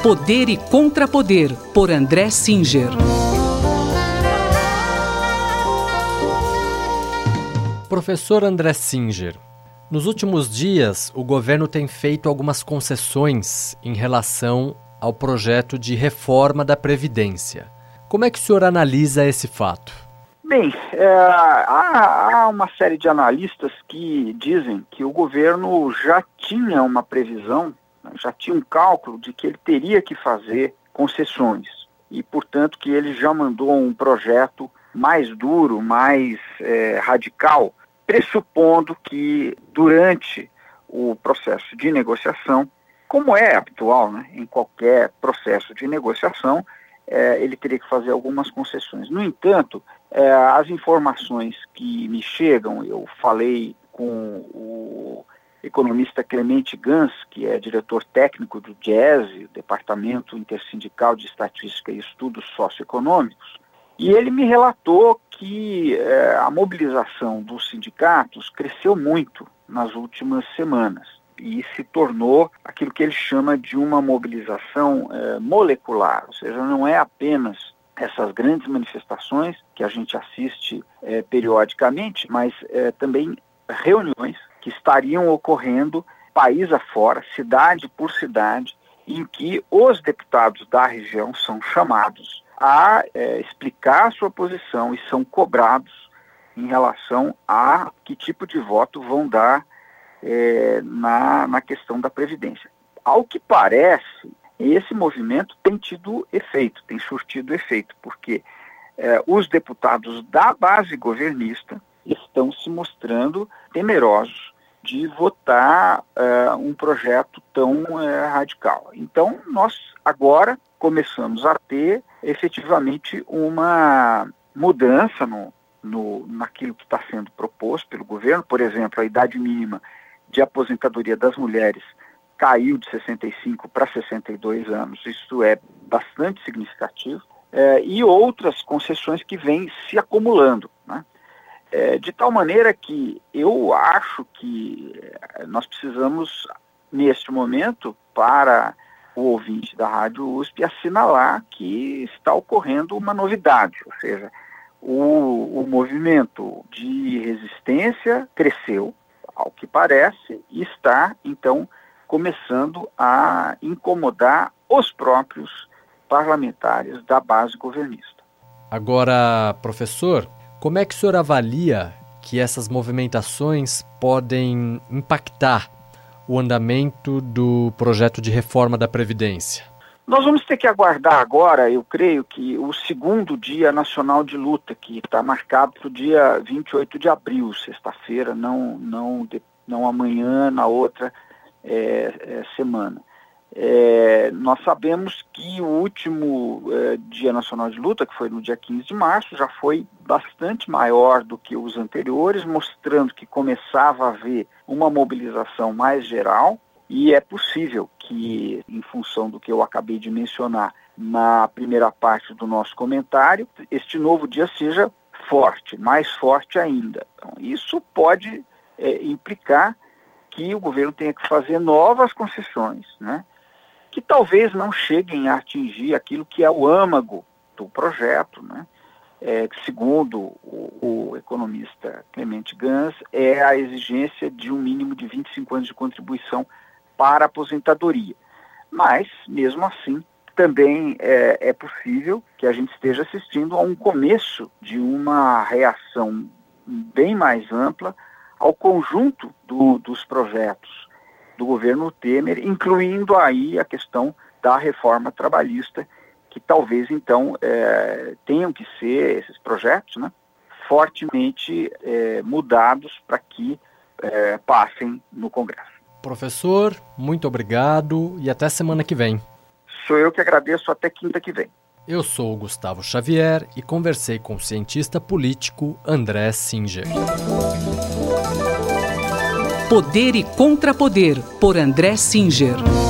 Poder e Contrapoder, por André Singer. Professor André Singer, nos últimos dias o governo tem feito algumas concessões em relação ao projeto de reforma da Previdência. Como é que o senhor analisa esse fato? Bem, há uma série de analistas que dizem que o governo já tinha uma previsão, já tinha um cálculo de que ele teria que fazer concessões e, portanto, que ele já mandou um projeto mais duro, mais radical, pressupondo que durante o processo de negociação, como é habitual, né, em qualquer processo de negociação, ele teria que fazer algumas concessões. No entanto, as informações que me chegam, eu falei com o economista Clemente Gans, que é diretor técnico do DIESE, Departamento Intersindical de Estatística e Estudos Socioeconômicos, e ele me relatou que a mobilização dos sindicatos cresceu muito nas últimas semanas e se tornou aquilo que ele chama de uma mobilização molecular, ou seja, não é apenas essas grandes manifestações que a gente assiste periodicamente, mas também reuniões que estariam ocorrendo país afora, cidade por cidade, em que os deputados da região são chamados a explicar a sua posição e são cobrados em relação a que tipo de voto vão dar na questão da Previdência. Ao que parece, esse movimento tem tido efeito, tem surtido efeito, porque os deputados da base governista estão se mostrando temerosos de votar um projeto tão radical. Então, nós agora começamos a ter efetivamente uma mudança naquilo que está sendo proposto pelo governo. Por exemplo, a idade mínima de aposentadoria das mulheres caiu de 65 para 62 anos, isso é bastante significativo, e outras concessões que vêm se acumulando, né? De tal maneira que eu acho que nós precisamos, neste momento, para o ouvinte da Rádio USP, assinalar que está ocorrendo uma novidade, ou seja, o movimento de resistência cresceu, ao que parece, e está, então, começando a incomodar os próprios parlamentares da base governista. Agora, professor, como é que o senhor avalia que essas movimentações podem impactar o andamento do projeto de reforma da Previdência? Nós vamos ter que aguardar agora, eu creio que o segundo Dia Nacional de Luta, que está marcado para o dia 28 de abril, sexta-feira, não amanhã, na outra semana. Nós sabemos que o último Dia Nacional de Luta, que foi no dia 15 de março, já foi bastante maior do que os anteriores, mostrando que começava a haver uma mobilização mais geral, e é possível que, em função do que eu acabei de mencionar na primeira parte do nosso comentário, este novo dia seja forte, mais forte ainda. Então, isso pode implicar que o governo tenha que fazer novas concessões, né, que talvez não cheguem a atingir aquilo que é o âmago do projeto, né, que, segundo o economista Clemente Gans, é a exigência de um mínimo de 25 anos de contribuição para a aposentadoria. Mas, mesmo assim, também é possível que a gente esteja assistindo a um começo de uma reação bem mais ampla ao conjunto dos projetos do governo Temer, incluindo aí a questão da reforma trabalhista, que talvez, então, tenham que ser, esses projetos, né, fortemente mudados para que passem no Congresso. Professor, muito obrigado e até semana que vem. Sou eu que agradeço, até quinta que vem. Eu sou o Gustavo Xavier e conversei com o cientista político André Singer. Poder e Contrapoder, por André Singer.